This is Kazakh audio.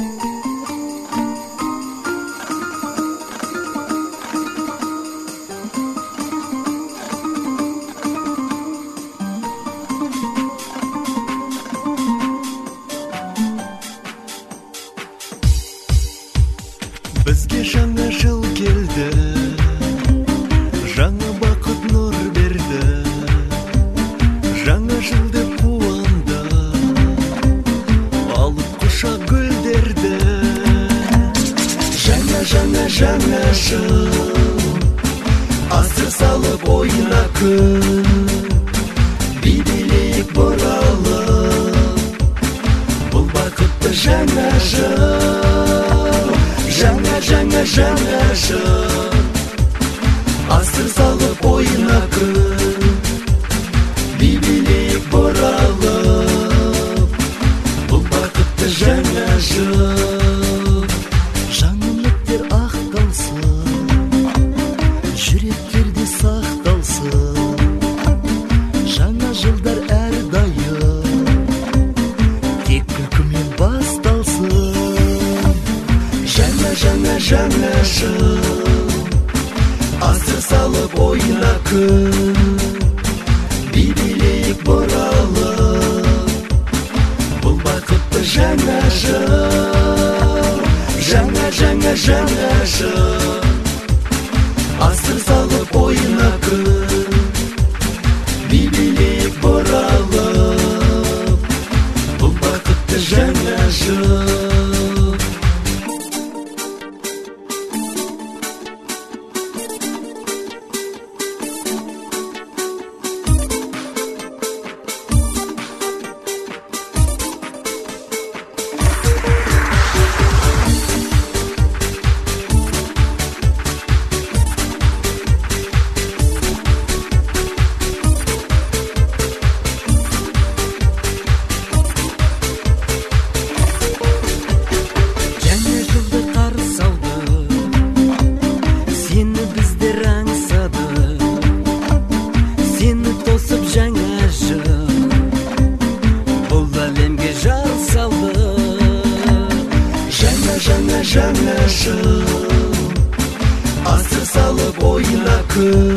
Бізге жаңа жыл келді, жаңа бақыт нұр берді, жаңа жылды қуанды, алып құша гүлдерді. Жаңа жыл, асыр салып ойына күн, би-билейік бұралып, бұл бақытты жаңа жыл. Жаңа жыл, асыр салып ойына күн, би-билейік бұралып, бұл бақытты жаңа жыл. Жаңа үміттер ақталсын, жүректерде сақталсын, жаңа жылдар әрдайым тек күлкімен басталсын. Жаңа жыл, асыр салып ойына күн, би-билейік бұралып, бұл бақытты жаңа жыл. Жаңа жыл, асыр салып ойына күн, би-билейік бұралып, бұл бақытты жаңа жыл. Жаңа жыл, асыр салып ойына күн,